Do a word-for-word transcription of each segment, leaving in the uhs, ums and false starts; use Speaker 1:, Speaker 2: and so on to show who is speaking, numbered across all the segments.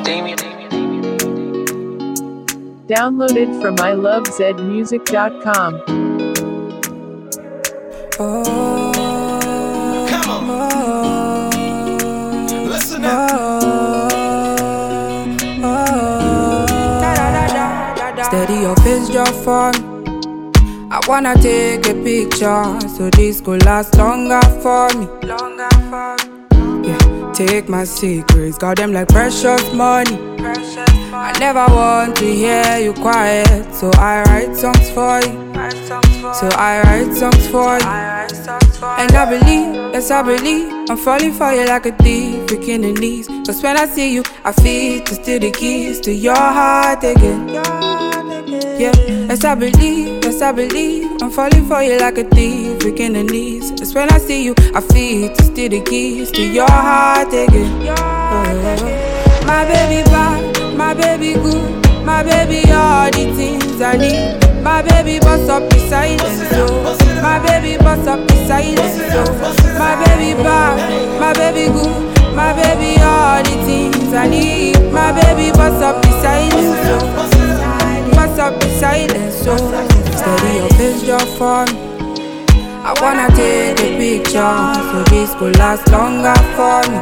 Speaker 1: Downloaded from I love zed music dot com.
Speaker 2: Oh,
Speaker 3: come on.
Speaker 2: Oh,
Speaker 3: Listen up.
Speaker 2: Oh, oh. Steady your face just for me. I wanna take a picture so this could last longer for me. Longer for me. Yeah, take my secrets, got them like precious money. Precious money. I never want to hear you quiet, so I write songs for you. So I write songs for you. And I believe, yes I believe, I'm falling for you like a thief, breaking the knees. Cause when I see you, I feel to steal the keys to your heart again. Yeah, yes I believe, yes I believe, I'm falling for you like a thief, breaking the knees. Cause when I see you, I feel to steal the keys to your heart again. Oh, my baby bad, my baby good, my baby all the things I need. My baby bust up the silence, so my baby bust up the silence, so my baby bad, my baby good, my baby all the things I need. My baby bust up the silence, so bust up the silence, so steady your face just for me. I wanna take a picture so this could last longer for me.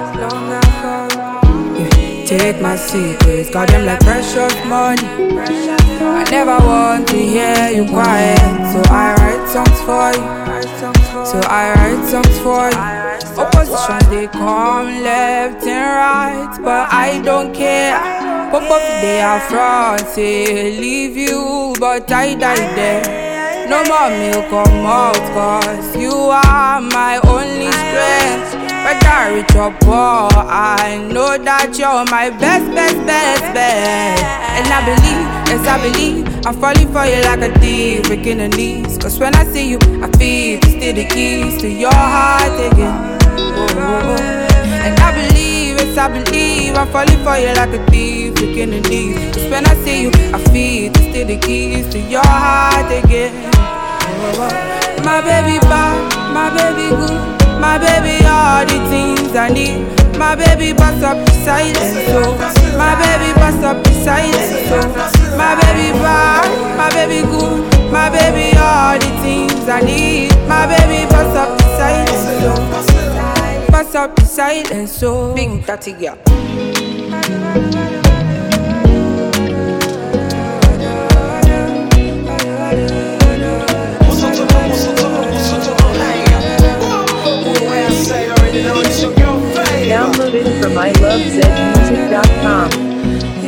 Speaker 2: Yeah, take my secrets, got them like precious money. I never want to hear you quiet, so I write songs for you. So I write songs for you. Opposition they come left and right, but I don't care. Pop up they are front, say leave you, but I die there. No more milk come out, cause you are my only strength. Whether rich or poor, I know that you're my best, best, best, best. And I believe, yes I believe, I'm falling for you like a thief, breaking the knees. Cause when I see you, I feel to steal the keys to your heart again. Oh, oh, oh. And I believe, yes I believe, I'm falling for you like a thief, breaking the knees. Cause when I see you, I feel to steal the keys to your heart again. Oh, oh. My baby bad, my baby good, my baby all the things I need. My baby bust up the silence, so my baby bust up the silence, so my baby bad, my baby good, my baby all the things I need. My baby bust up the silence, so bust up the silence, so big dirty girl.
Speaker 1: Downloaded from I love zed music dot com.